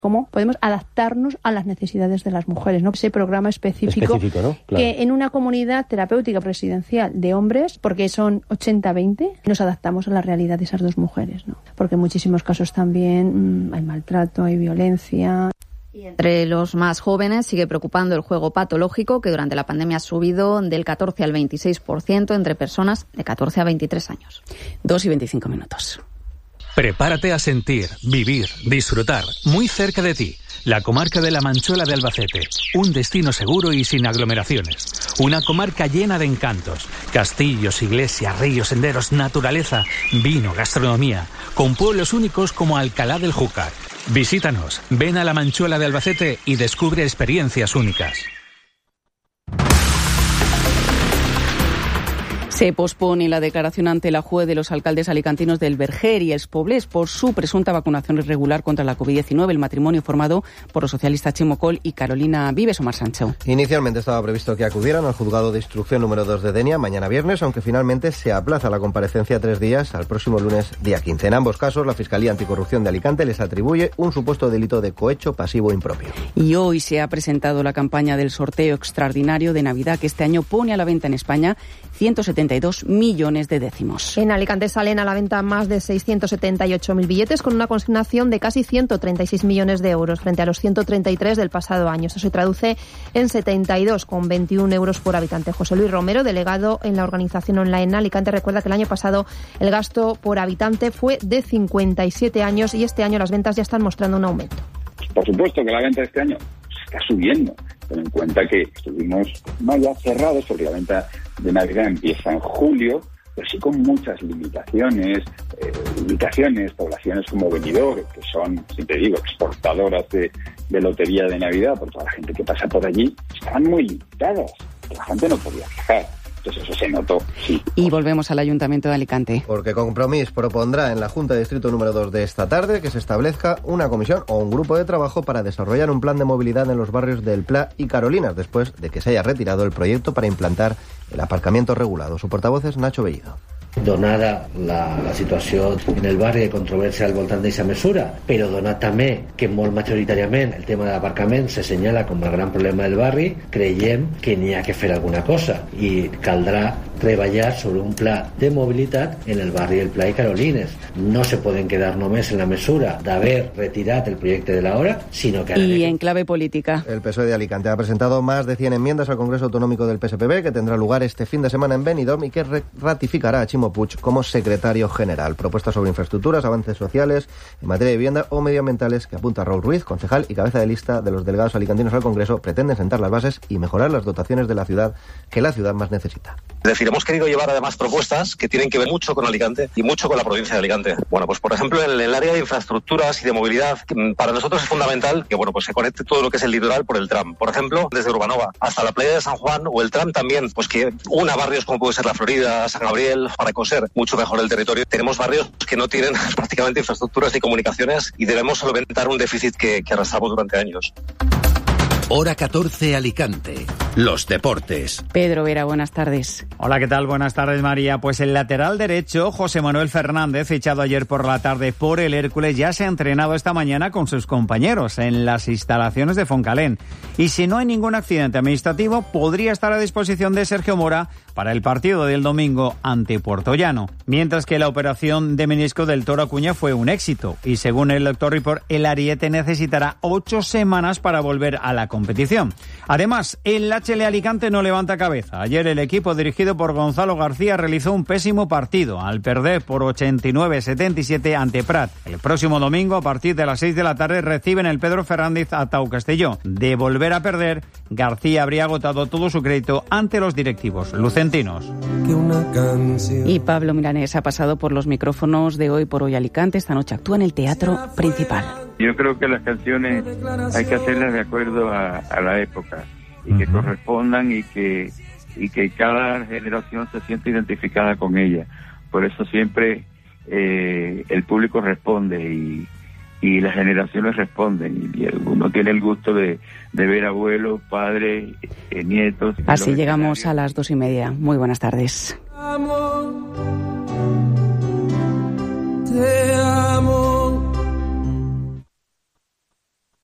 cómo podemos adaptarnos a las necesidades de las mujeres, ¿no? Ese programa específico, ¿no? Claro. Que en una comunidad terapéutica residencial de hombres, porque son 80-20, nos adaptamos a la realidad de esas dos mujeres, ¿no? Porque en muchísimos casos también hay maltrato, hay violencia. Y entre los más jóvenes sigue preocupando el juego patológico, que durante la pandemia ha subido del 14 al 26% entre personas de 14 a 23 años. 2:25. Prepárate a sentir, vivir, disfrutar, muy cerca de ti, la comarca de la Manchuela de Albacete, un destino seguro y sin aglomeraciones, una comarca llena de encantos, castillos, iglesias, ríos, senderos, naturaleza, vino, gastronomía, con pueblos únicos como Alcalá del Júcar. Visítanos, ven a la Manchuela de Albacete y descubre experiencias únicas. Se pospone la declaración ante la juez de los alcaldes alicantinos del Verger y El Poblés por su presunta vacunación irregular contra la COVID-19, el matrimonio formado por los socialistas Chimo Coll y Carolina Vives. Omar Sancho. Inicialmente estaba previsto que acudieran al juzgado de instrucción número 2 de Denia mañana viernes, aunque finalmente se aplaza la comparecencia 3 días al próximo lunes día 15. En ambos casos, la Fiscalía Anticorrupción de Alicante les atribuye un supuesto delito de cohecho pasivo impropio. Y hoy se ha presentado la campaña del sorteo extraordinario de Navidad, que este año pone a la venta en España 172 millones de décimos. En Alicante salen a la venta más de 678.000 billetes con una consignación de casi 136 millones de euros frente a los 133 del pasado año. Esto se traduce en 72,21 euros por habitante. José Luis Romero, delegado en la organización online Alicante, recuerda que el año pasado el gasto por habitante fue de 57 años y este año las ventas ya están mostrando un aumento. Por supuesto que la venta de este año está subiendo. Ten en cuenta que estuvimos ya cerrados porque la venta de Navidad empieza en julio, pero sí con muchas limitaciones, poblaciones como Benidorm, que son, siempre digo, exportadoras de lotería de Navidad, por toda la gente que pasa por allí, estaban muy limitadas, la gente no podía viajar. Entonces eso se notó, sí. Y volvemos al Ayuntamiento de Alicante. Porque Compromís propondrá en la Junta de Distrito número 2 de esta tarde que se establezca una comisión o un grupo de trabajo para desarrollar un plan de movilidad en los barrios del Pla y Carolinas, después de que se haya retirado el proyecto para implantar el aparcamiento regulado. Su portavoz és Nacho Bellido. Donada la situació en el barri de controvèrsia al voltant d'aquesta mesura, però donat també que molt majoritàriament el tema de l'aparcament se senyala com el gran problema del barri, creiem que n'hi ha que fer alguna cosa i caldrà treballar sobre un pla de mobilitat en el barri del Pla i Carolines. No se poden quedar només en la mesura d'haver retirat el projecte de la hora, sinó que... Y en clave política. El PSOE de Alicante ha presentado más de 100 enmiendas al Congreso Autonómico del PSPB, que tendrá lugar este fin de semana en Benidorm y que ratificará a Chimo Puig como secretario general. Propuestas sobre infraestructuras, avances sociales, en materia de vivienda o medioambientales que apunta Raúl Ruiz, concejal y cabeza de lista de los delegados alicantinos al Congreso, pretenden sentar las bases y mejorar las dotaciones de la ciudad que la ciudad más necesita. Es decir, hemos querido llevar además propuestas que tienen que ver mucho con Alicante y mucho con la provincia de Alicante. Bueno, pues por ejemplo, en el área de infraestructuras y de movilidad, para nosotros es fundamental que pues se conecte todo lo que es el litoral por el tram. Por ejemplo, desde Urbanova hasta la playa de San Juan o el tram también, pues que una barrios como puede ser La Florida, San Gabriel, para coser mucho mejor el territorio. Tenemos barrios que no tienen prácticamente infraestructuras ni comunicaciones y debemos solventar un déficit que arrastramos durante años. Hora 14 Alicante. Los deportes. Pedro Vera, buenas tardes. Hola, ¿qué tal? Buenas tardes, María. Pues el lateral derecho, José Manuel Fernández, fichado ayer por la tarde por el Hércules, ya se ha entrenado esta mañana con sus compañeros en las instalaciones de Foncalén. Y si no hay ningún accidente administrativo, podría estar a disposición de Sergio Mora para el partido del domingo ante Puertollano. Mientras que la operación de menisco del Toro Acuña fue un éxito. Y según el Doctor Report, el ariete necesitará 8 semanas para volver a la competición. Además, el HL Alicante no levanta cabeza. Ayer el equipo dirigido por Gonzalo García realizó un pésimo partido al perder por 89-77 ante Prat. El próximo domingo, a partir de las 6 de la tarde, reciben el Pedro Fernández a Tau Castelló. De volver a perder, García habría agotado todo su crédito ante los directivos lucentinos. Y Pablo Milanés ha pasado por los micrófonos de Hoy por Hoy Alicante. Esta noche actúa en el Teatro Principal. Yo creo que las canciones hay que hacerlas de acuerdo a la época y que correspondan y que cada generación se sienta identificada con ella. Por eso siempre el público responde y las generaciones responden y uno tiene el gusto de ver abuelos, padres, nietos. Así llegamos a las 2:30. Muy buenas tardes.